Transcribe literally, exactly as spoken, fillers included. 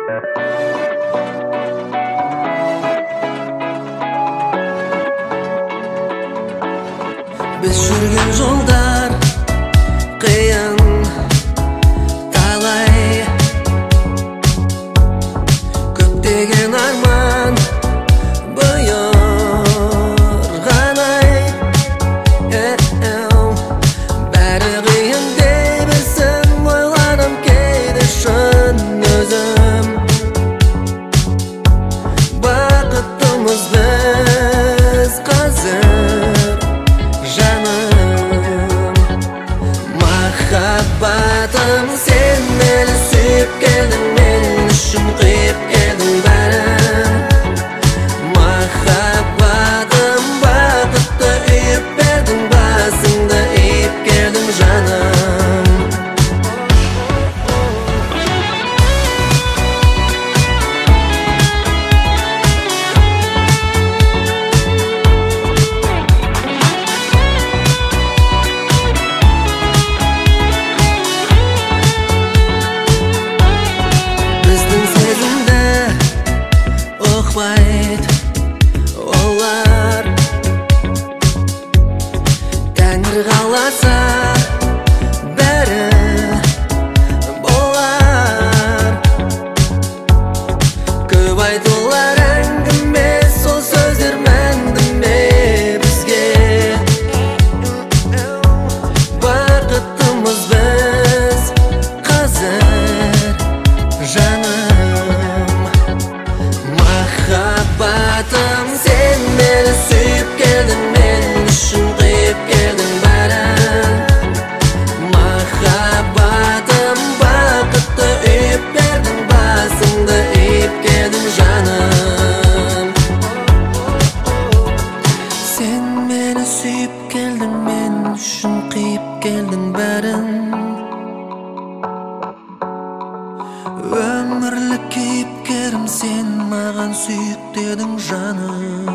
Biz жүрген жолдар қиын талай, көптеген арман бұйырғанай. Бәрі қиын дей білсін, ойланам кейде шын өзім. Бақыттымыз біз қазір жаным, махаббатым, сен мені сүйіп келдің, мен үшін қиып келдің бәрін. Махаббатым, бақытты үйіп бердің, басыңды иіп келдің жаным. Олар Тәңір қаласа бәрі болар. Көп айтулар әңгіме, сол сөздер мәнді ме бізге? Бақыттымыз біз қазір жаным. Махаббатым, сен мені сүйіп келдің, мен үшін қиып келдің бәрін. Махаббатым, бақытты үйіп бердің, басыңды иіп келдің жаным. Сен мені сүйіп келдің, мен үшін қиып келдің бәрін. Өмірлік кейіпкерім, сен маған сүйікті едің жаным.